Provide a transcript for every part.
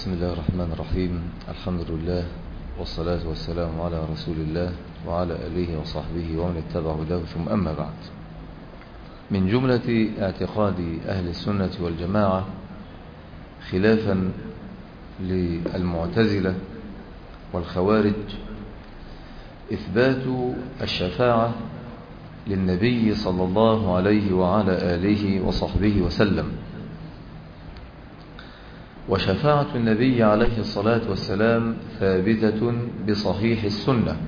بسم الله الرحمن الرحيم. الحمد لله والصلاة والسلام على رسول الله وعلى آله وصحبه ومن اتبع هداه، ثم أما بعد. من جملة اعتقاد أهل السنة والجماعة خلافا للمعتزلة والخوارج إثبات الشفاعة للنبي صلى الله عليه وعلى آله وصحبه وسلم. وشفاعة النبي عليه الصلاة والسلام ثابتة بصحيح السنة،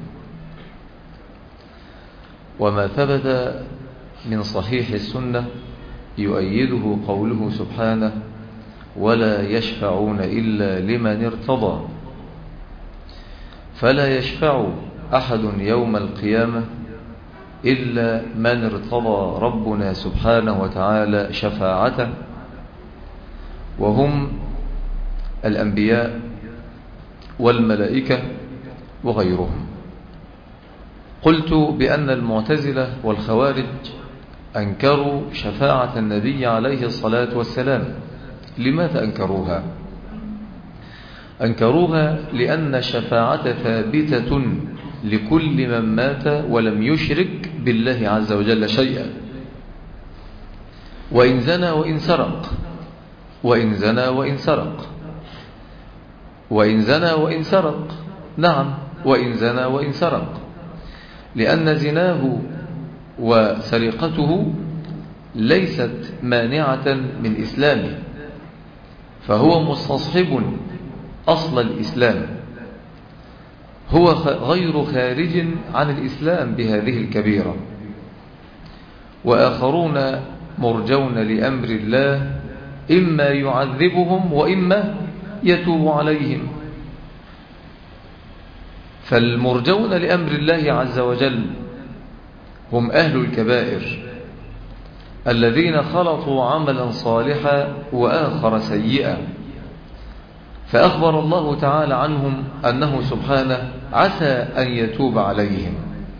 وما ثبت من صحيح السنة يؤيده قوله سبحانه: ولا يشفعون إلا لمن ارتضى. فلا يشفع أحد يوم القيامة إلا من ارتضى ربنا سبحانه وتعالى شفاعته، وهم الأنبياء والملائكة وغيرهم. قلت بأن المعتزلة والخوارج أنكروا شفاعة النبي عليه الصلاة والسلام. لماذا أنكروها؟ أنكروها لأن الشفاعة ثابتة لكل من مات ولم يشرك بالله عز وجل شيئا، وإن زنى وإن سرق، وإن زنى وإن سرق، وإن زنى وإن سرق، نعم، وإن زنى وإن سرق، لأن زناه وسرقته ليست مانعة من إسلامه، فهو مستصحب أصل الإسلام، هو غير خارج عن الإسلام بهذه الكبيرة. وآخرون مرجون لأمر الله، إما يعذبهم وإما يتوب عليهم. فالمرجون لأمر الله عز وجل هم أهل الكبائر الذين خلطوا عملا صالحا وآخر سيئا، فأخبر الله تعالى عنهم أنه سبحانه عسى أن يتوب عليهم.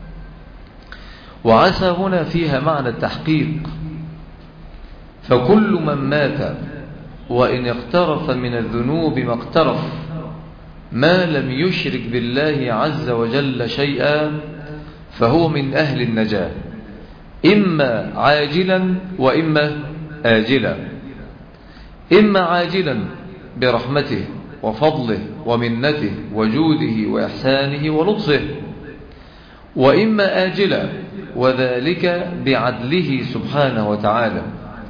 وعسى هنا فيها معنى التحقيق، فكل من مات وإن اقترف من الذنوب ما اقترف ما لم يشرك بالله عز وجل شيئا فهو من أهل النجاة، إما عاجلا وإما آجلا، إما عاجلا برحمته وفضله ومنته وجوده وإحسانه ولطفه، وإما آجلا وذلك بعدله سبحانه وتعالى،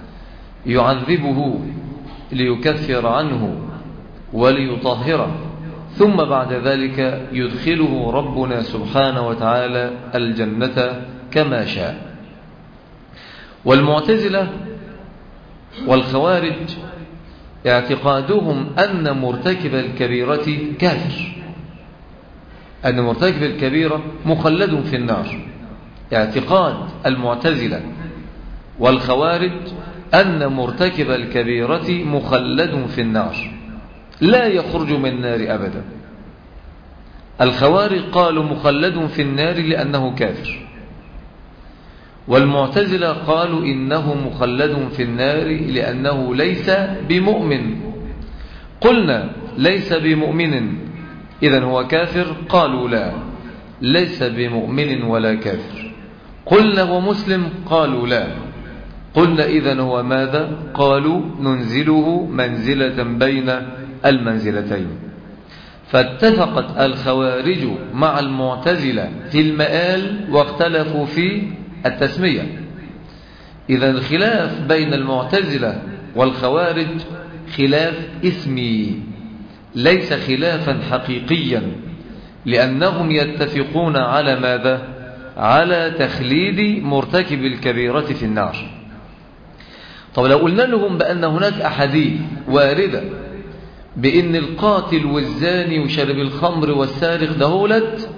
يعذبه ليكفر عنه وليطهره، ثم بعد ذلك يدخله ربنا سبحانه وتعالى الجنة كما شاء. والمعتزلة والخوارج اعتقادهم أن مرتكب الكبيرة كافر، أن مرتكب الكبيرة مخلد في النار. اعتقاد المعتزلة والخوارج أن مرتكب الكبيرة مخلد في النار لا يخرج من النار أبدا. الخوارج قالوا مخلد في النار لأنه كافر، والمعتزلة قالوا إنه مخلد في النار لأنه ليس بمؤمن. قلنا ليس بمؤمن إذن هو كافر؟ قالوا لا، ليس بمؤمن ولا كافر. قلنا ومسلم؟ قالوا لا. قلنا إذن هو ماذا؟ قالوا ننزله منزلة بين المنزلتين. فاتفقت الخوارج مع المعتزلة في المآل واختلفوا في التسمية. إذن الخلاف بين المعتزلة والخوارج خلاف اسمي، ليس خلافا حقيقيا، لأنهم يتفقون على ماذا؟ على تخليد مرتكب الكبيرة في النار. طب لو قلنا لهم بأن هناك أحاديث واردة بأن القاتل والزاني وشرب الخمر والسارق دهولت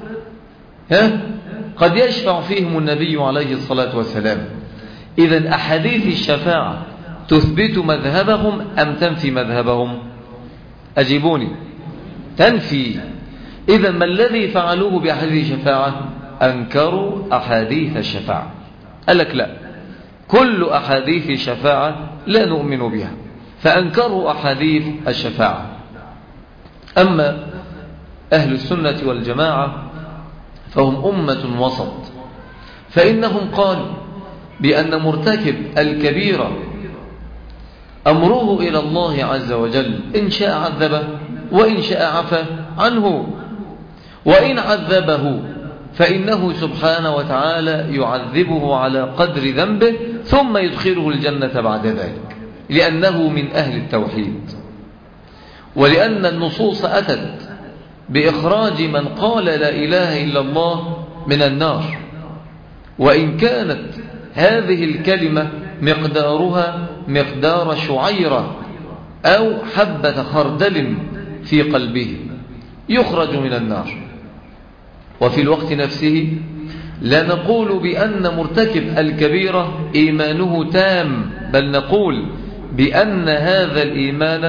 قد يشفع فيهم النبي عليه الصلاة والسلام، إذن أحاديث الشفاعة تثبت مذهبهم أم تنفي مذهبهم؟ أجيبوني. تنفي. إذن ما الذي فعلوه بأحاديث الشفاعة؟ أنكروا أحاديث الشفاعة. قال لك لا، كل أحاديث الشفاعة لا نؤمن بها، فأنكروا أحاديث الشفاعة. أما أهل السنة والجماعة فهم أمة وسط، فإنهم قالوا بأن مرتكب الكبيرة أمره إلى الله عز وجل، إن شاء عذبه وإن شاء عفى عنه، وإن عذبه فإنه سبحانه وتعالى يعذبه على قدر ذنبه ثم يدخله الجنة بعد ذلك، لأنه من أهل التوحيد، ولأن النصوص أتت بإخراج من قال لا إله إلا الله من النار، وإن كانت هذه الكلمة مقدارها مقدار شعيرة أو حبة خردل في قلبه يخرج من النار. وفي الوقت نفسه لا نقول بأن مرتكب الكبيرة إيمانه تام، بل نقول بأن هذا الإيمان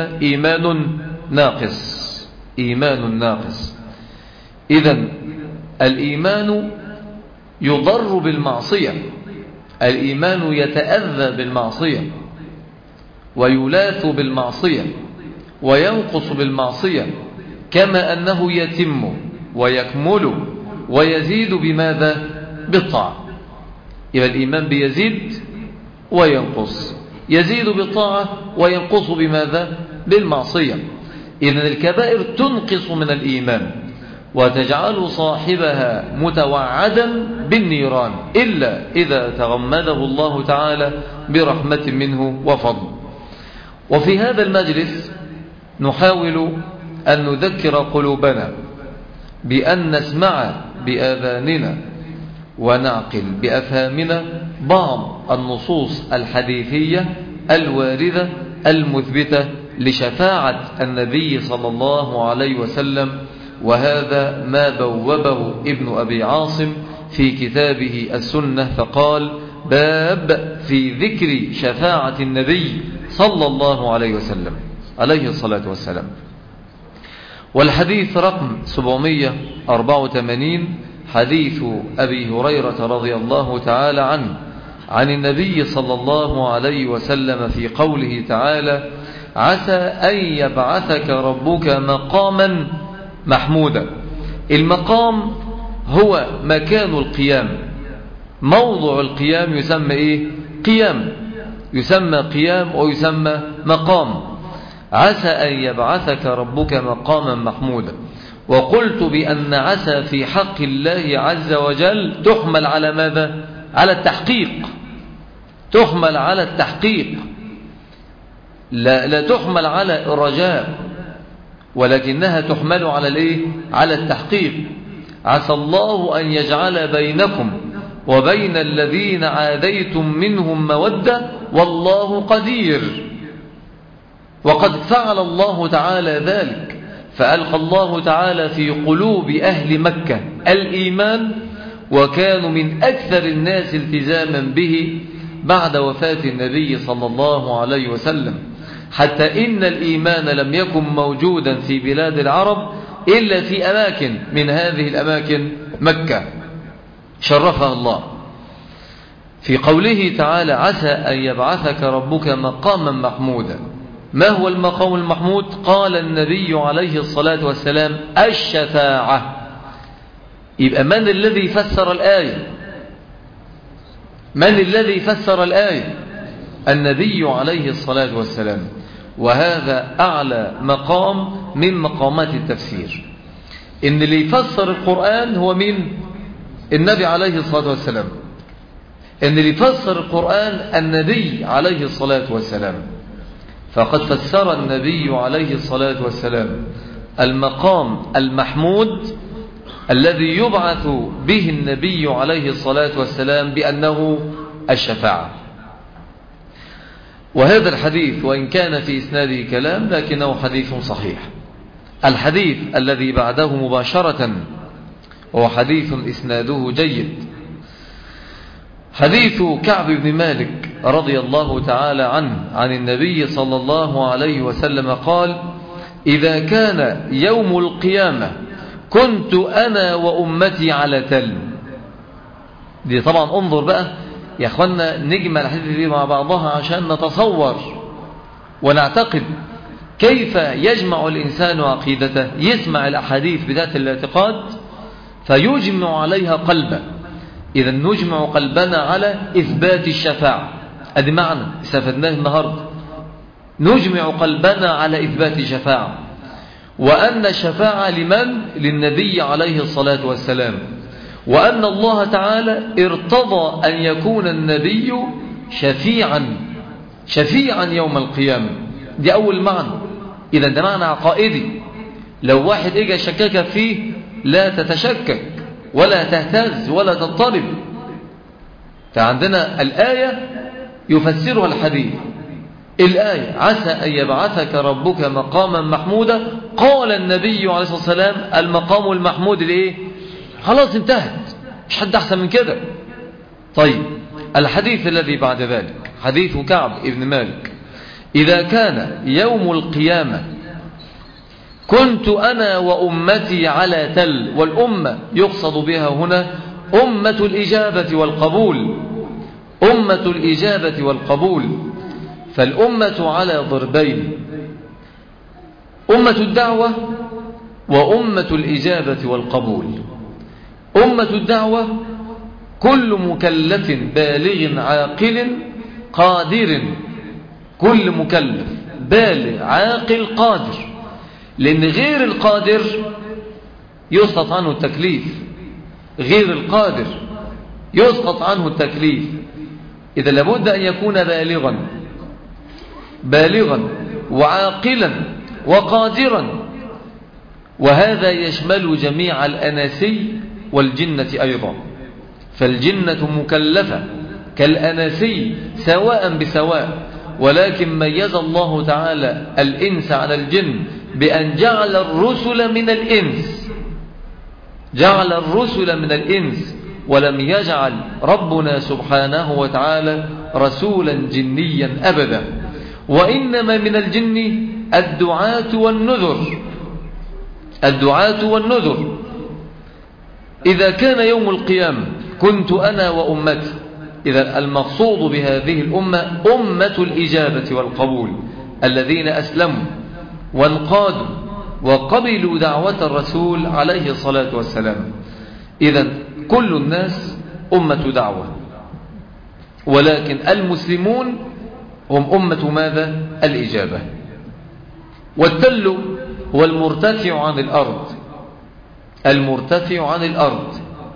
إيمان ناقص. إذن الإيمان يضر بالمعصية، الإيمان يتأذى بالمعصية ويلاث بالمعصية وينقص بالمعصية، كما أنه يتم ويكمل ويزيد بماذا؟ بالطاعة. يبقى الإيمان بيزيد وينقص، يزيد بالطاعة وينقص بماذا؟ بالمعصية. إذن الكبائر تنقص من الإيمان وتجعل صاحبها متوعدا بالنيران، إلا إذا تغمده الله تعالى برحمة منه وفضل. وفي هذا المجلس نحاول أن نذكر قلوبنا بأن نسمع بآذاننا ونعقل بأفهامنا بعض النصوص الحديثية الواردة المثبتة لشفاعة النبي صلى الله عليه وسلم، وهذا ما بوبه ابن أبي عاصم في كتابه السنة، فقال: باب في ذكر شفاعة النبي صلى الله عليه وسلم عليه الصلاة والسلام. والحديث رقم 784 حديث أبي هريرة رضي الله تعالى عنه عن النبي صلى الله عليه وسلم في قوله تعالى: عسى أن يبعثك ربك مقاما محمودا. المقام هو مكان القيام، موضع القيام يسمى إيه؟ قيام، يسمى قيام ويسمى مقام. عسى أن يبعثك ربك مقاما محمودا. وقلت بأن عسى في حق الله عز وجل تحمل على ماذا؟ على التحقيق، تحمل على التحقيق، لا تحمل على الرجاء، ولكنها تحمل على الايه؟ على التحقيق. عسى الله أن يجعل بينكم وبين الذين عاديتم منهم مودة والله قدير. وقد فعل الله تعالى ذلك، فألقى الله تعالى في قلوب أهل مكة الإيمان، وكانوا من أكثر الناس التزاما به بعد وفاة النبي صلى الله عليه وسلم، حتى إن الإيمان لم يكن موجودا في بلاد العرب إلا في أماكن من هذه الأماكن مكة شرفها الله. في قوله تعالى: عسى أن يبعثك ربك مقاما محمودا. ما هو المقام المحمود؟ قال النبي عليه الصلاة والسلام: الشفاعة. يبقى من الذي فسر الآية؟ من الذي فسر الآية؟ النبي عليه الصلاة والسلام، وهذا أعلى مقام من مقامات التفسير. إن اللي يفسر القرآن هو مين؟ النبي عليه الصلاة والسلام. إن اللي يفسر القرآن النبي عليه الصلاة والسلام، فقد فسر النبي عليه الصلاة والسلام المقام المحمود الذي يبعث به النبي عليه الصلاة والسلام بأنه الشفاعة. وهذا الحديث وإن كان في إسناده كلام لكنه حديث صحيح. الحديث الذي بعده مباشرة هو حديث إسناده جيد، حديث كعب بن مالك رضي الله تعالى عنه عن النبي صلى الله عليه وسلم قال: إذا كان يوم القيامة كنت أنا وأمتي على تل. دي طبعا انظر بقى يا أخوانا، نجمع الحديث دي مع بعضها عشان نتصور ونعتقد كيف يجمع الإنسان عقيدته؟ يسمع الأحاديث بذات الاعتقاد فيجمع عليها قلبه. إذا نجمع قلبنا على إثبات الشفاعة، أدي معنى استفدناه النهاردة، نجمع قلبنا على إثبات الشفاعة، وأن الشفاعة لمن؟ للنبي عليه الصلاة والسلام، وأن الله تعالى ارتضى أن يكون النبي شفيعا يوم القيامة. دي أول معنى. إذا ده معنى عقائدي، لو واحد إجا شكك فيه لا تتشكك ولا تهتز ولا تضطرب. فعندنا الآية يفسرها الحديث. الآية عسى أن يبعثك ربك مقاما محمودا، قال النبي عليه الصلاة والسلام المقام المحمود لإيه؟ خلاص انتهت، مش حد أحسن من كده. طيب الحديث الذي بعد ذلك حديث كعب ابن مالك: إذا كان يوم القيامة كنت أنا وأمتي على تل، والأمة يقصد بها هنا أمة الإجابة والقبول، أمة الإجابة والقبول. فالأمة على ضربين: أمة الدعوة وأمة الإجابة والقبول. أمة الدعوة كل مكلف بالغ عاقل قادر، كل مكلف بالغ عاقل قادر، لأن غير القادر يسقط عنه التكليف، غير القادر يسقط عنه التكليف. إذا لابد أن يكون بالغا وعاقلا وقادرا، وهذا يشمل جميع الأناسي والجنة أيضا. فالجنة مكلفة كالأناسي سواء بسواء، ولكن ميز الله تعالى الإنس على الجن بأن جعل الرسل من الإنس، جعل الرسل من الإنس، ولم يجعل ربنا سبحانه وتعالى رسولا جنيا أبدا. وإنما من الجن الدعاة والنذر، الدعاة والنذر. إذا كان يوم القيامة كنت أنا وأمتي، إذا المقصود بهذه الأمة أمة الإجابة والقبول، الذين أسلموا وانقادوا وقبلوا دعوة الرسول عليه الصلاة والسلام. إذا كل الناس أمة دعوة، ولكن المسلمون هم أمة ماذا؟ الإجابة. والتل هو المرتفع عن الأرض، المرتفع عن الأرض.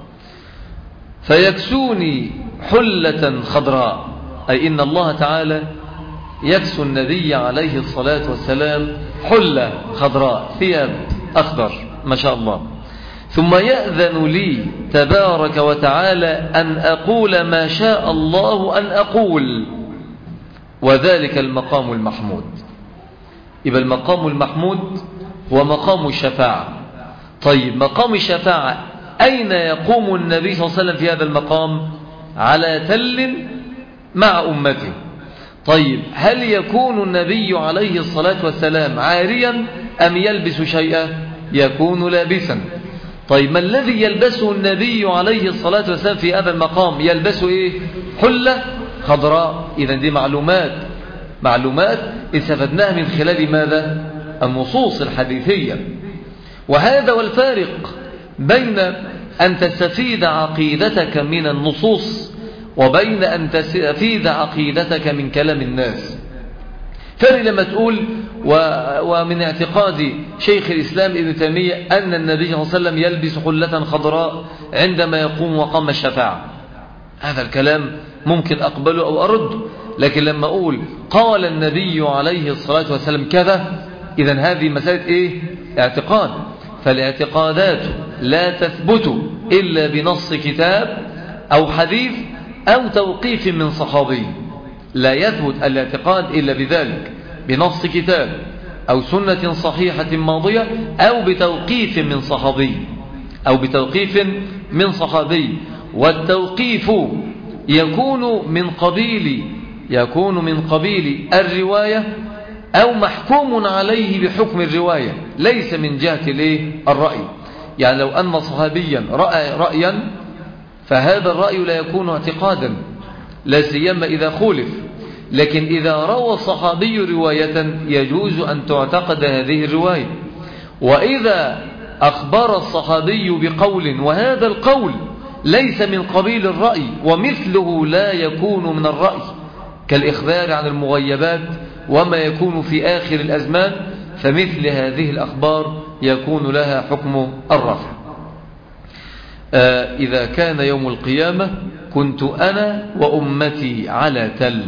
فيكسوني حلة خضراء، أي إن الله تعالى يكسو النبي عليه الصلاة والسلام حلة خضراء، ثياب أخضر ما شاء الله. ثم يأذن لي تبارك وتعالى أن أقول ما شاء الله أن أقول، وذلك المقام المحمود. يبقى المقام المحمود هو مقام الشفاعة. طيب مقام الشفاعة أين يقوم النبي صلى الله عليه وسلم في هذا المقام؟ على تل مع أمته. طيب هل يكون النبي عليه الصلاة والسلام عاريا أم يلبس شيئا؟ يكون لابسا. طيب ما الذي يلبسه النبي عليه الصلاة والسلام في هذا المقام؟ يلبسه إيه؟ حلة خضراء. إذا دي معلومات استفدناها من خلال ماذا؟ النصوص الحديثية. وهذا والفارق بين أن تستفيد عقيدتك من النصوص وبين أن تستفيد عقيدتك من كلام الناس. فرق لما تقول ومن اعتقاد شيخ الإسلام ابن تيمية أن النبي صلى الله عليه وسلم يلبس حلة خضراء عندما يقوم مقام الشفاعة، هذا الكلام ممكن أقبله أو أرده. لكن لما أقول قال النبي عليه الصلاة والسلام كذا، إذن هذه مسألة إيه؟ اعتقاد. فالاعتقادات لا تثبت إلا بنص كتاب أو حديث أو توقيف من صحابي. لا يثبت الاعتقاد إلا بذلك، بنص كتاب أو سنة صحيحة ماضية أو بتوقيف من صحابي، أو بتوقيف من صحابي. والتوقيف يكون من قبيل الرواية أو محكوم عليه بحكم الرواية، ليس من جهة الرأي. يعني لو أن صحابيا رأى رأيا فهذا الرأي لا يكون اعتقادا، لا سيما إذا خولف. لكن إذا روى الصحابي رواية يجوز أن تعتقد هذه الرواية. وإذا أخبر الصحابي بقول وهذا القول ليس من قبيل الرأي ومثله لا يكون من الرأي كالإخبار عن المغيبات وما يكون في آخر الأزمان، فمثل هذه الأخبار يكون لها حكم الرفع. إذا كان يوم القيامة كنت أنا وأمتي على تل.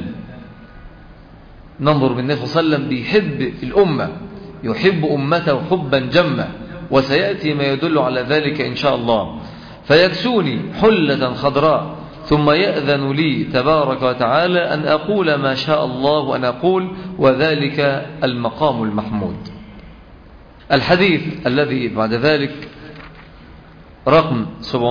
ننظر من النبي صلى الله عليه وسلم بيحب الأمة، يحب أمته حبا جما، وسيأتي ما يدل على ذلك إن شاء الله. فيكسوني حلة خضراء ثم يأذن لي تبارك وتعالى أن أقول ما شاء الله أن أقول، وذلك المقام المحمود. الحديث الذي بعد ذلك رقم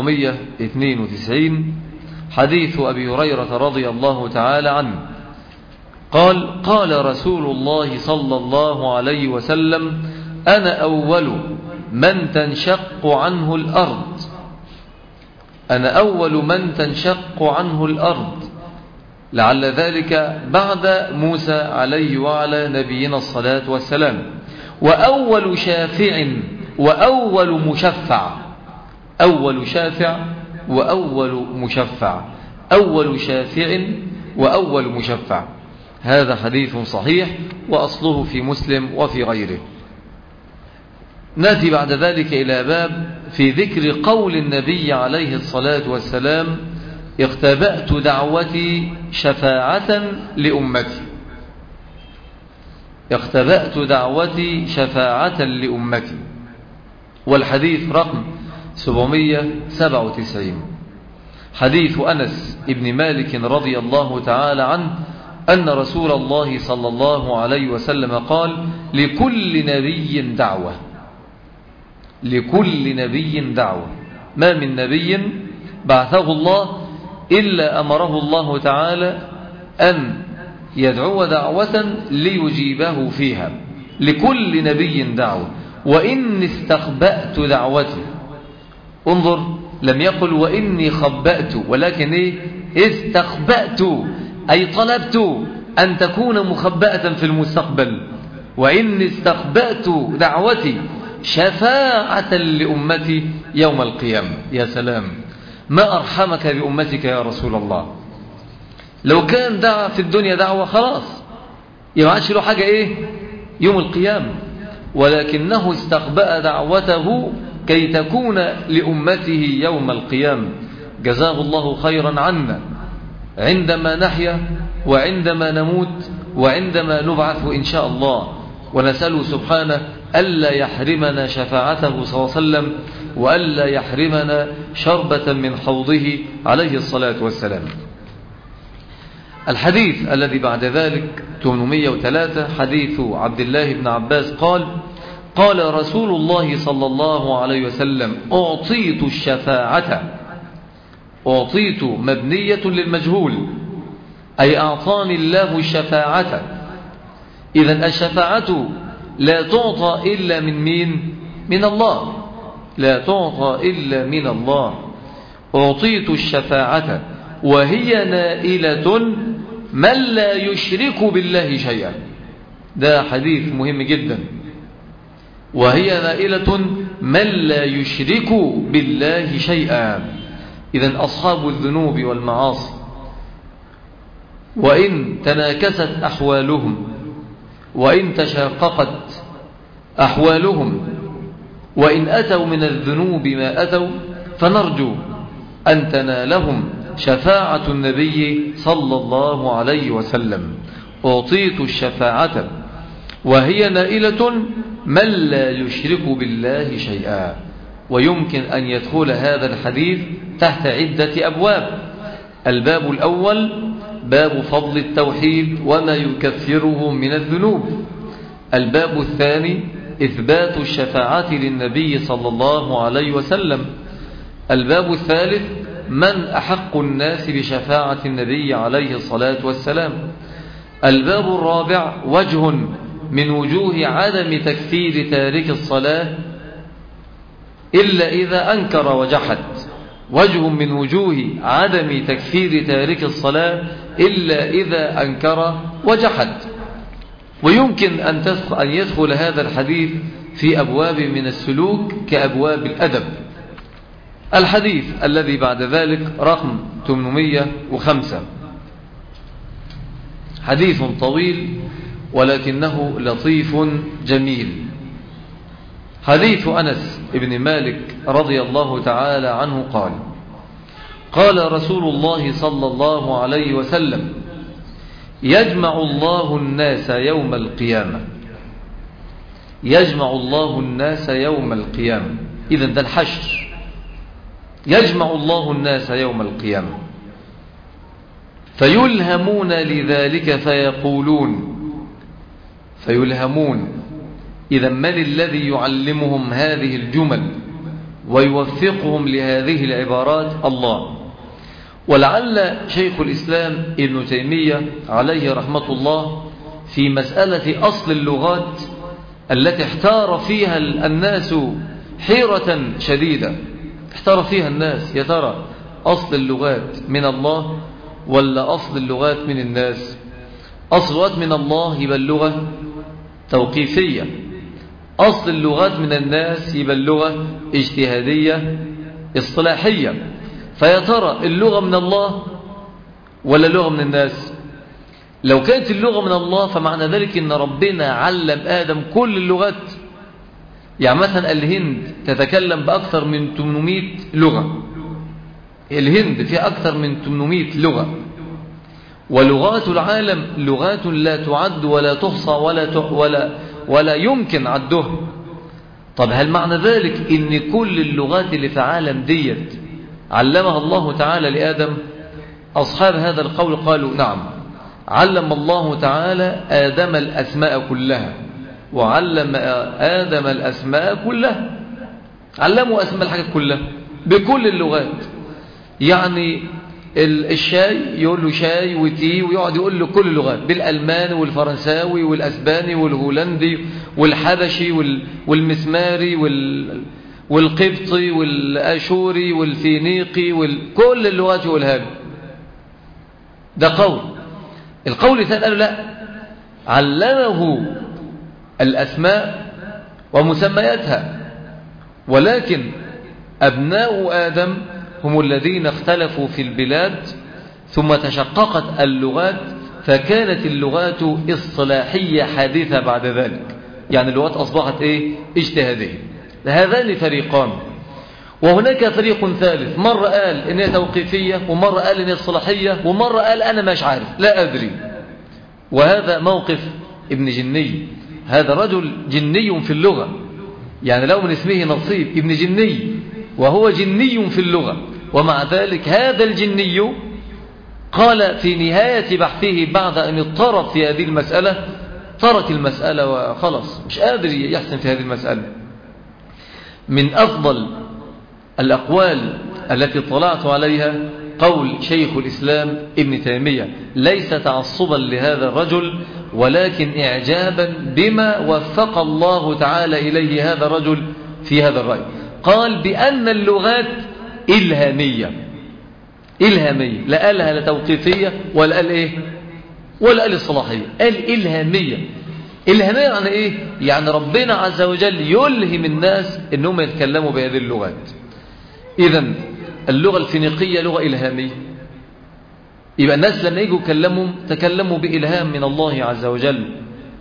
792 حديث أبي هريرة رضي الله تعالى عنه قال: قال رسول الله صلى الله عليه وسلم: أنا أول من تنشق عنه الأرض، أنا أول من تنشق عنه الأرض، لعل ذلك بعد موسى عليه وعلى نبينا الصلاة والسلام، وأول شافع وأول مشفع، أول شافع وأول مشفع، أول شافع وأول مشفع. هذا حديث صحيح وأصله في مسلم وفي غيره. نأتي بعد ذلك إلى باب في ذكر قول النبي عليه الصلاة والسلام: اختبأت دعوتي شفاعة لأمتي، اختبأت دعوتي شفاعة لأمتي. والحديث رقم 797 حديث أنس ابن مالك رضي الله تعالى عنه أن رسول الله صلى الله عليه وسلم قال: لكل نبي دعوة، لكل نبي دعوة، ما من نبي بعثه الله إلا أمره الله تعالى أن يدعو دعوة ليجيبه فيها، لكل نبي دعوة. وإني استخبأت دعوتي، انظر، لم يقل وإني خبأت، ولكن استخبأت، أي طلبت أن تكون مخبأة في المستقبل. وإني استخبأت دعوتي شفاعة لأمتي يوم القيامة. يا سلام، ما أرحمك بأمتك يا رسول الله. لو كان دعا في الدنيا دعوة خلاص يبقى عادش له حاجة يوم القيامة، ولكنه استخبأ دعوته كي تكون لأمته يوم القيامة. جزاه الله خيرا عنا عندما نحيا وعندما نموت وعندما نبعث إن شاء الله، ونسأله سبحانه ألا يحرمنا شفاعته صلى الله عليه وسلم، وألا يحرمنا شربة من حوضه عليه الصلاة والسلام. الحديث الذي بعد ذلك 803 حديث عبد الله بن عباس قال: قال رسول الله صلى الله عليه وسلم: أعطيت الشفاعة، أعطيت مبنية للمجهول، أي أعطاني الله الشفاعة. إذن الشفاعة لا تعطى إلا من مين؟ من الله، لا تعطى إلا من الله. أعطيت الشفاعة وهي نائلة من لا يشرك بالله شيئا. ده حديث مهم جدا. وهي نائلة من لا يشرك بالله شيئا. إذن أصحاب الذنوب والمعاصي وإن تناكست أحوالهم، وإن تشاققت أحوالهم، وإن أتوا من الذنوب ما أتوا، فنرجو أن تنالهم شفاعة النبي صلى الله عليه وسلم. أعطيت الشفاعة وهي نائلة من لا يشرك بالله شيئا. ويمكن أن يدخل هذا الحديث تحت عدة أبواب. الباب الأول باب فضل التوحيد وما يكفره من الذنوب. الباب الثاني إثبات الشفاعة للنبي صلى الله عليه وسلم. الباب الثالث من أحق الناس بشفاعة النبي عليه الصلاة والسلام. الباب الرابع وجه من وجوه عدم تكفير تارك الصلاة إلا إذا أنكر وجحد. وجه من وجوه عدم تكفير تارك الصلاة إلا إذا أنكر وجحد. ويمكن أن يدخل هذا الحديث في أبواب من السلوك كأبواب الأدب. الحديث الذي بعد ذلك رقم 805 حديث طويل ولكنه لطيف جميل. حديث أنس بن مالك رضي الله تعالى عنه قال: قال رسول الله صلى الله عليه وسلم: يجمع الله الناس يوم القيامة. يجمع الله الناس يوم القيامة، إذن ده الحشر. يجمع الله الناس يوم القيامة فيلهمون لذلك فيلهمون. إذا من الذي يعلمهم هذه الجمل ويوفقهم لهذه العبارات؟ الله. ولعل شيخ الإسلام ابن تيمية عليه رحمة الله في مسألة أصل اللغات التي احتار فيها الناس حيرة شديدة، احتار فيها الناس، يا ترى أصل اللغات من الله ولا أصل اللغات من الناس؟ أصل اللغات من الله يبقى اللغة توقيفية، أصل اللغات من الناس يبقى اللغة اجتهادية اصطلاحية. فيا ترى اللغة من الله ولا اللغة من الناس؟ لو كانت اللغة من الله فمعنى ذلك إن ربنا علم آدم كل اللغات. يعني مثلا الهند تتكلم بأكثر من 800 لغة، الهند فيها أكثر من 800 لغة، ولغات العالم لغات لا تعد ولا تحصى ولا يمكن عدها. طب هل معنى ذلك إن كل اللغات اللي في عالم ديت علمها الله تعالى لآدم؟ أصحاب هذا القول قالوا نعم، علم الله تعالى آدم الأسماء كلها، وعلم آدم الأسماء كلها، علموا أسماء الحاجات كلها بكل اللغات. يعني الشاي يقول له شاي وتي، ويقعد يقول له كل اللغات، بالألماني والفرنساوي والأسباني والهولندي والحبشي والمسماري والقبطي والآشوري والفينيقي كل اللغات يقولها له. ده قول. القول الثاني قالوا لا، علمه الأسماء ومسمياتها، ولكن أبناء آدم هم الذين اختلفوا في البلاد ثم تشققت اللغات، فكانت اللغات اصطلاحية حادثة بعد ذلك. يعني اللغات أصبحت اجتهادية. هذان فريقان. وهناك فريق ثالث، مرة قال إنها توقيفية، ومرة قال إنها اصطلاحية، ومرة قال أنا مش عارف، لا أدري. وهذا موقف ابن جني. هذا رجل جني في اللغة، يعني لو من اسمه نصيب ابن جني، وهو جني في اللغة. ومع ذلك هذا الجني قال في نهاية بحثه بعد أن اضطرب في هذه المسألة، ترك المسألة وخلص مش قادر يحسن في هذه المسألة. من أفضل الأقوال التي اطلعت عليها قول شيخ الإسلام ابن تيمية، ليس تعصبا لهذا الرجل، ولكن إعجابا بما وفق الله تعالى إليه هذا الرجل في هذا الرأي. قال بأن اللغات إلهامية، لا قالها لا توقيفية ولا قال ولا قال الصلاحية، قال إلهامية. إلهامية يعني يعني ربنا عز وجل يلهم الناس إنهم يتكلموا بهذه اللغات. إذن اللغة الفينيقية لغة إلهامية، يبقى الناس لما يجوا تكلموا بإلهام من الله عز وجل.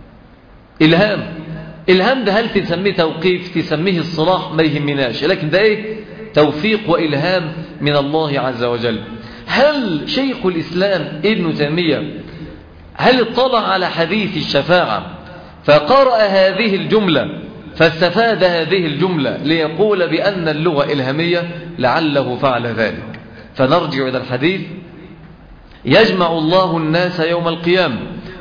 إلهام ده هل تسميه توقيف تسميه الصلاح ما يهمناش، لكن ده توفيق وإلهام من الله عز وجل. هل شيخ الإسلام ابن تيمية هل اطلع على حديث الشفاعة فقرأ هذه الجملة فاستفاد هذه الجملة ليقول بأن اللغة إلهامية؟ لعله فعل ذلك. فنرجع إلى الحديث: يجمع الله الناس يوم القيامة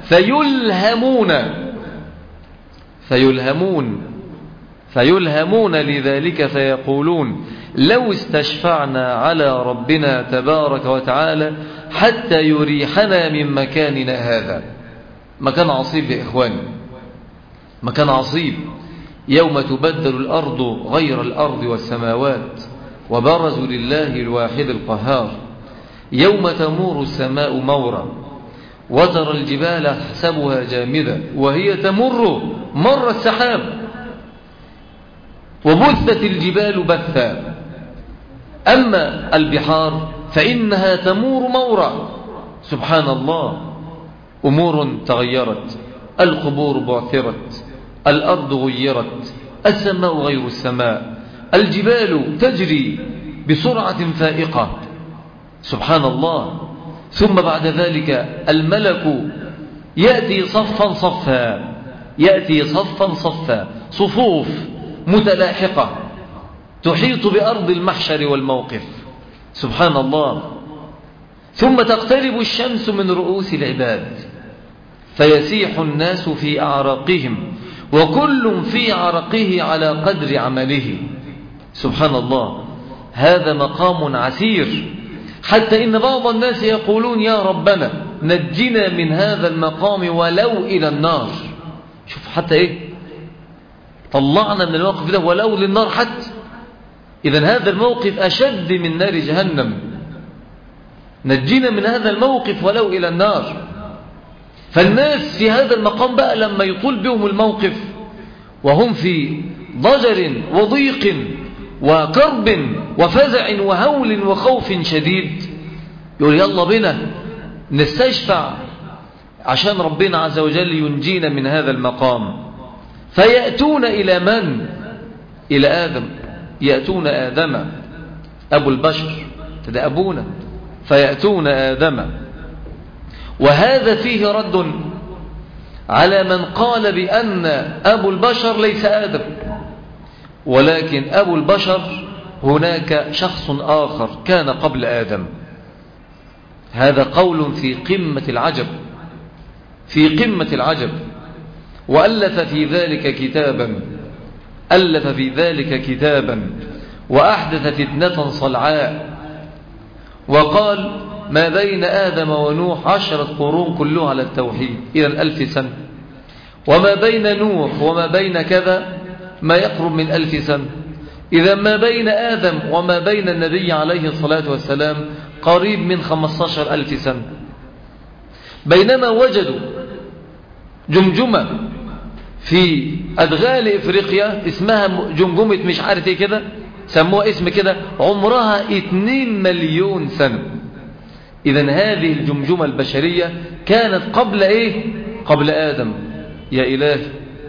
فيلهمون لذلك فيقولون لو استشفعنا على ربنا تبارك وتعالى حتى يريحنا من مكاننا هذا. مكان عصيب يا إخواني، مكان عصيب. يوم تبدل الأرض غير الأرض والسماوات وبرزوا لله الواحد القهار يوم تمور السماء مورا وترى الجبال تحسبها جامدة وهي تمر مر السحاب وبثت الجبال بثا أما البحار فإنها تمور مورا. سبحان الله، أمور تغيرت، القبور بعثرت، الأرض غيرت، السماء غير السماء، الجبال تجري بسرعة فائقة. سبحان الله. ثم بعد ذلك الملك يأتي صفا صفا، يأتي صفا صفا، صفوف متلاحقة تحيط بأرض المحشر والموقف. سبحان الله. ثم تقترب الشمس من رؤوس العباد فيسيح الناس في أعراقهم وكل في عرقه على قدر عمله. سبحان الله. هذا مقام عسير، حتى إن بعض الناس يقولون يا ربنا نجنا من هذا المقام ولو إلى النار. شوف حتى إيه، طلعنا من الموقف ده ولو للنار حتى. إذن هذا الموقف أشد من نار جهنم، نجينا من هذا الموقف ولو إلى النار. فالناس في هذا المقام بقى لما يطول بهم الموقف وهم في ضجر وضيق وكرب وفزع وهول وخوف شديد، يقول يلا بنا نستشفع عشان ربنا عز وجل ينجينا من هذا المقام. فيأتون إلى من؟ إلى آدم. يأتون آدم أبو البشر، ده أبونا. فيأتون آدم. وهذا فيه رد على من قال بأن أبو البشر ليس آدم، ولكن أبو البشر هناك شخص آخر كان قبل آدم. هذا قول في قمة العجب، في قمة العجب. وألف في ذلك كتابا، ألف في ذلك كتابا وأحدث فتنة صلعاء وقال ما بين آدم ونوح 10 قرون كلها على التوحيد، إلى 1000 سنة، وما بين نوح وما بين كذا ما يقرب من 1000 سنة. إذا ما بين آدم وما بين النبي عليه الصلاة والسلام قريب من 15,000 سنة. بينما وجدوا جمجمة في أدغال إفريقيا اسمها جمجمة مش عارف ايه كده، سموها اسم كده، عمرها 2 مليون سنة. إذن هذه الجمجمة البشرية كانت قبل ايه؟ قبل آدم. يا إلهي،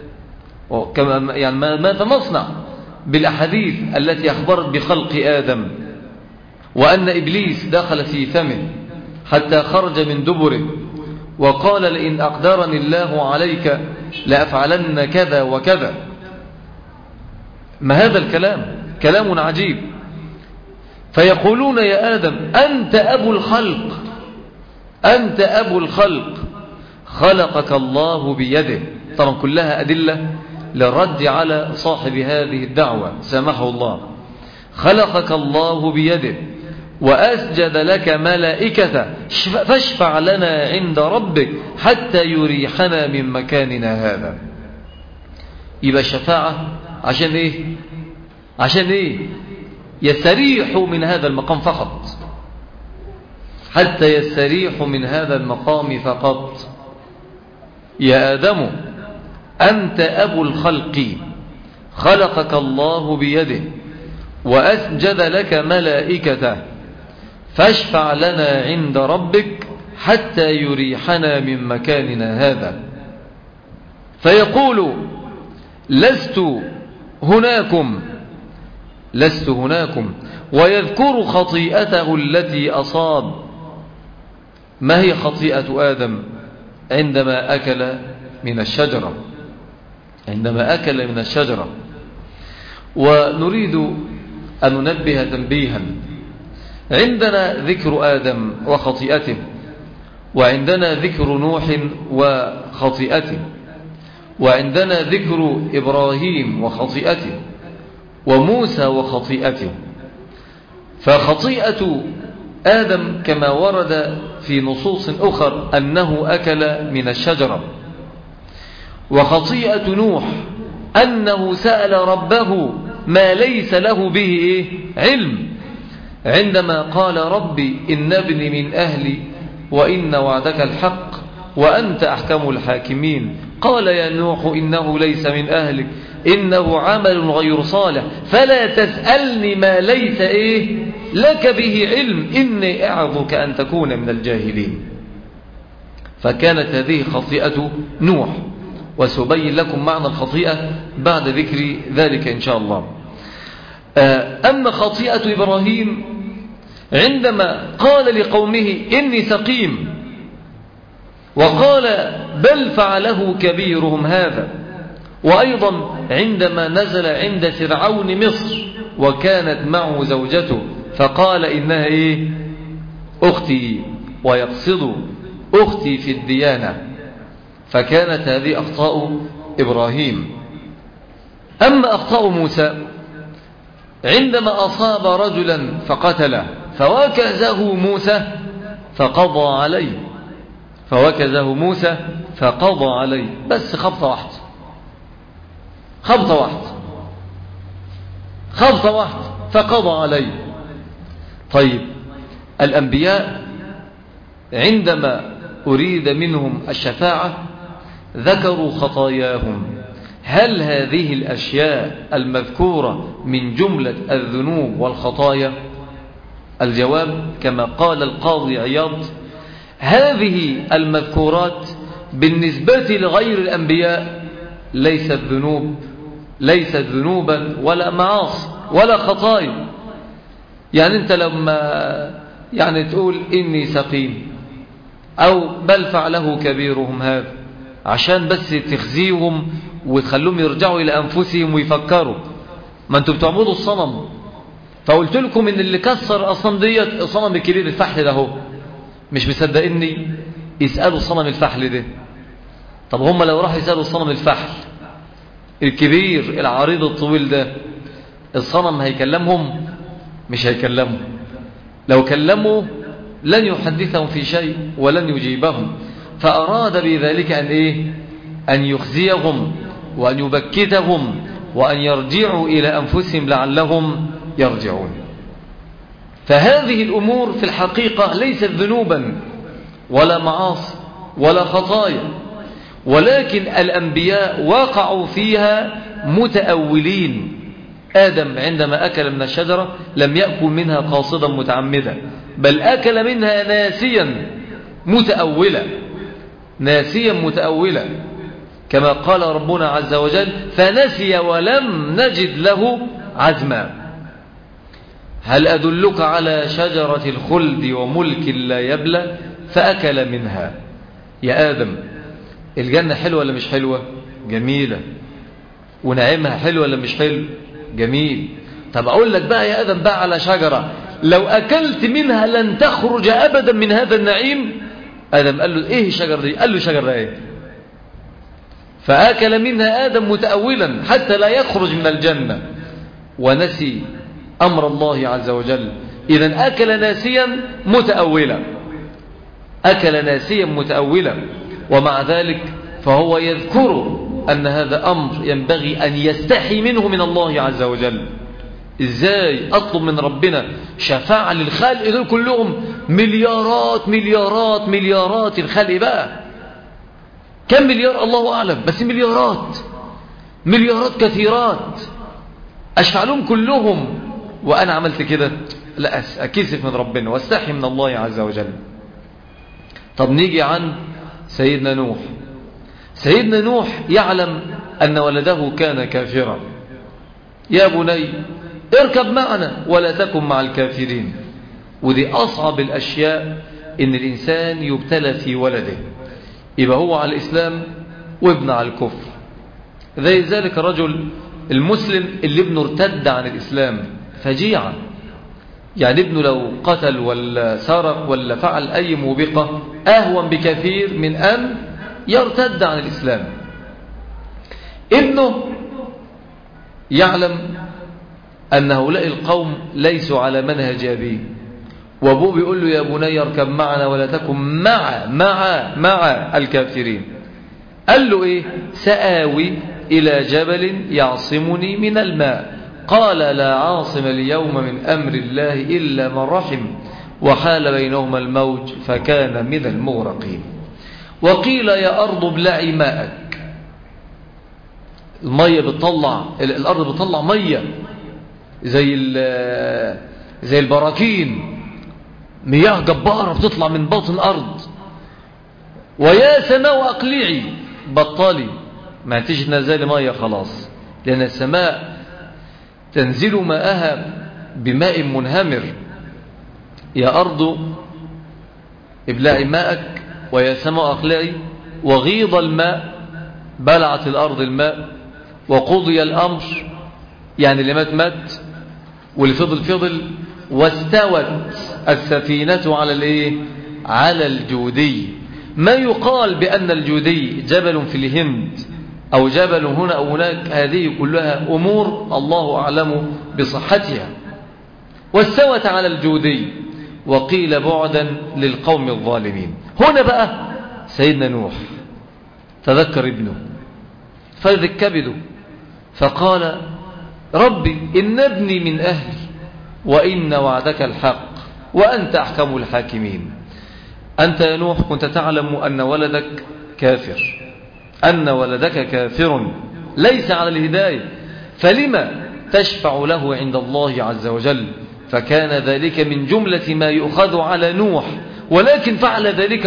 يعني ماذا نصنع بالأحاديث التي أخبرت بخلق آدم، وأن إبليس دخل في فمه حتى خرج من دبره وقال لئن أقدرني الله عليك لأفعلن كذا وكذا. ما هذا الكلام؟ كلام عجيب. فيقولون يا آدم أنت أبو الخلق، أنت أبو الخلق، خلقك الله بيده. طبعا كلها أدلة للرد على صاحب هذه الدعوة سامحه الله. خلقك الله بيده وأسجد لك ملائكة فاشفع لنا عند ربك حتى يريحنا من مكاننا هذا. يبقى الشفاعة عشان ايه؟ عشان ايه؟ يستريحوا من هذا المقام فقط، حتى يستريحوا من هذا المقام فقط. يا آدم أنت أبو الخلق، خلقك الله بيده وأسجد لك ملائكته فاشفع لنا عند ربك حتى يريحنا من مكاننا هذا. فيقول لست هناكم، لست هناكم، ويذكر خطيئته التي أصاب. ما هي خطيئة آدم؟ عندما أكل من الشجرة، عندما أكل من الشجرة. ونريد أن ننبه تنبيها. عندنا ذكر آدم وخطيئته، وعندنا ذكر نوح وخطيئته، وعندنا ذكر إبراهيم وخطيئته، وموسى وخطيئته. فخطيئة آدم كما ورد في نصوص أخر أنه أكل من الشجرة، وخطيئة نوح أنه سأل ربه ما ليس له به علم، عندما قال ربي إن ابني من أهلي وإن وعدك الحق وأنت أحكم الحاكمين، قال يا نوح إنه ليس من أهلك إنه عمل غير صالح فلا تسألني ما ليس لك به علم إني أعظك أن تكون من الجاهلين. فكانت هذه خطيئة نوح، وسأبين لكم معنى الخطيئة بعد ذكر ذلك إن شاء الله. أما خطيئة إبراهيم عندما قال لقومه إني سقيم، وقال بل فعله كبيرهم هذا، وأيضا عندما نزل عند فرعون مصر وكانت معه زوجته فقال إنها أختي، ويقصد أختي في الديانة. فكانت هذه أخطاء إبراهيم. أما أخطاء موسى عندما أصاب رجلا فقتله فوكزه موسى فقضى عليه، فوكزه موسى فقضى عليه، بس خبطة واحدة فقضى عليه. طيب الأنبياء عندما أريد منهم الشفاعة ذكروا خطاياهم. هل هذه الأشياء المذكورة من جملة الذنوب والخطايا؟ الجواب كما قال القاضي عياض: هذه المذكورات بالنسبة لغير الأنبياء ليست ذنوبا ولا معاصي ولا خطايا. يعني أنت لما تقول إني سقيم أو بل فعله كبيرهم هذا عشان بس تخزيهم وتخلوهم يرجعوا إلى أنفسهم ويفكروا، ما أنتوا بتعبدوا الصنم، فقلت لكم إن اللي كسر الأصنام ديت الصنم الكبير الفحل ده هو، مش مصدقني؟ يسألوا صنم الفحل ده. طب هم لو راحوا يسألوا صنم الفحل الكبير العريض الطويل ده، الصنم هيكلمهم؟ مش هيكلمهم. لو كلموا لن يحدثهم في شيء ولن يجيبهم. فأراد بذلك أن يخزيهم وأن يبكتهم وأن يرجعوا إلى أنفسهم لعلهم يرجعون. فهذه الأمور في الحقيقة ليست ذنوبا ولا معاصي ولا خطايا، ولكن الأنبياء وقعوا فيها متأولين. آدم عندما أكل من الشجرة لم يأكل منها قاصدا متعمدا، بل أكل منها ناسيا متأولا كما قال ربنا عز وجل: فنسي ولم نجد له عزما. هل أدلك على شجرة الخلد وملك لا يبلى؟ فأكل منها. يا آدم، الجنة حلوة ولا مش حلوة؟ جميلة. ونعيمها حلوة ولا مش حلو؟ جميل. طب أقول لك بقى يا آدم بقى على شجرة لو أكلت منها لن تخرج أبدا من هذا النعيم. آدم قال له: إيه الشجرة دي؟ قال له: شجرة إيه؟ فأكل منها آدم متأولا حتى لا يخرج من الجنة، ونسي أمر الله عز وجل. إذن أكل ناسيا متأولا، ومع ذلك فهو يذكر أن هذا أمر ينبغي أن يستحي منه من الله عز وجل. إزاي أطلب من ربنا شفاعة للخلق دول كلهم؟ مليارات الخلق بقى، كم مليار الله أعلم، بس مليارات كثيرات، أشفع لهم كلهم وأنا عملت كده؟ لا، أكسف من ربنا واستحي من الله عز وجل. طب نيجي عن سيدنا نوح يعلم أن ولده كان كافرا. يا بني اركب معنا ولا تكن مع الكافرين. ودي أصعب الأشياء، إن الإنسان يبتلى في ولده، يبقى هو على الإسلام وابن على الكفر. زي ذلك الرجل المسلم اللي ابنه ارتد عن الإسلام فجيعا، يعني ابنه لو قتل ولا سرق ولا فعل أي موبقة أهون بكثير من أن يرتد عن الإسلام. ابنه يعلم أن هؤلاء القوم ليسوا على منهج أبيه، وأبوه بيقول له: يا بني اركب معنا ولا تكن مع الكافرين. قال له: سآوي إلى جبل يعصمني من الماء، قال لا عاصم اليوم من أمر الله إلا من رحم وحال بينهما الموج فكان من المغرقين. وقيل يا أرض ابلعي ماءك. المية بتطلع، الأرض بتطلع مية زي البراكين، مياه جبارة بتطلع من باطن الأرض. ويا سماء أقلعي، بطلي ما تيجي تنزل مية خلاص، لأن السماء تنزل ماءها بماء منهمر. يا أرض ابلعي ماءك ويا سماء أقلعي. وغيض الماء، بلعت الأرض الماء. وقضي الأمر، يعني اللي مات واللي فضل. واستوت السفينة على الجودي. ما يقال بأن الجودي جبل في الهند أو جبل هنا أو هناك، هذه كلها أمور الله أعلم بصحتها. واستوت على الجودي. وقيل بعدا للقوم الظالمين. هنا بقى سيدنا نوح تذكر ابنه فإذ كبده فقال ربي إن ابني من أهلي وإن وعدك الحق وأنت أحكم الحاكمين. أنت يا نوح كنت تعلم أن ولدك كافر ليس على الهداية، فلما تشفع له عند الله عز وجل؟ فكان ذلك من جملة ما يؤخذ على نوح، ولكن فعل ذلك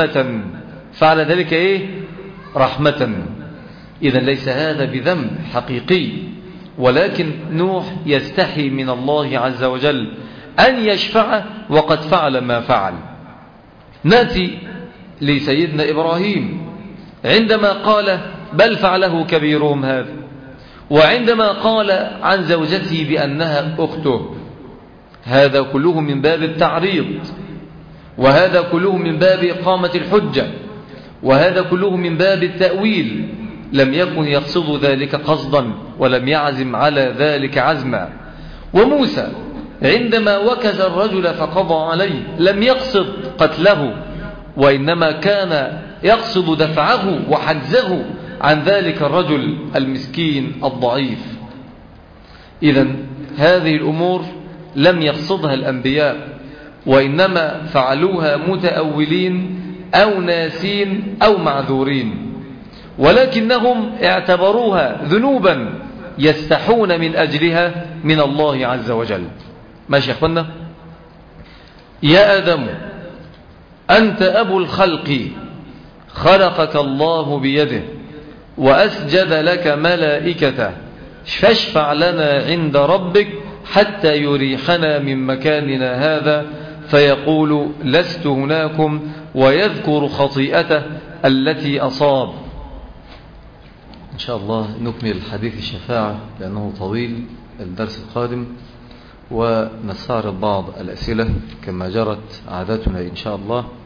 رحمة. إذن ليس هذا بذنب حقيقي، ولكن نوح يستحي من الله عز وجل أن يشفع وقد فعل ما فعل. نأتي لسيدنا إبراهيم عندما قال بل فعله كبيرهم هذا، وعندما قال عن زوجته بأنها أخته، هذا كله من باب التعريض، وهذا كله من باب إقامة الحجة، وهذا كله من باب التأويل. لم يكن يقصد ذلك قصدا ولم يعزم على ذلك عزما. وموسى عندما وكز الرجل فقضى عليه لم يقصد قتله، وإنما كان يقصد دفعه وحجزه عن ذلك الرجل المسكين الضعيف. إذن هذه الأمور لم يقصدها الأنبياء، وإنما فعلوها متأولين أو ناسين أو معذورين، ولكنهم اعتبروها ذنوبا يستحون من أجلها من الله عز وجل. ماشي يا أخوانا؟ يا آدم أنت أبو الخلق، خلقك الله بيده وأسجد لك ملائكته، فاشفع لنا عند ربك حتى يريحنا من مكاننا هذا، فيقول لست هناكم ويذكر خطيئته التي أصاب. إن شاء الله نكمل حديث الشفاعة لأنه طويل الدرس القادم، ونستعرض بعض الأسئلة كما جرت عادتنا إن شاء الله.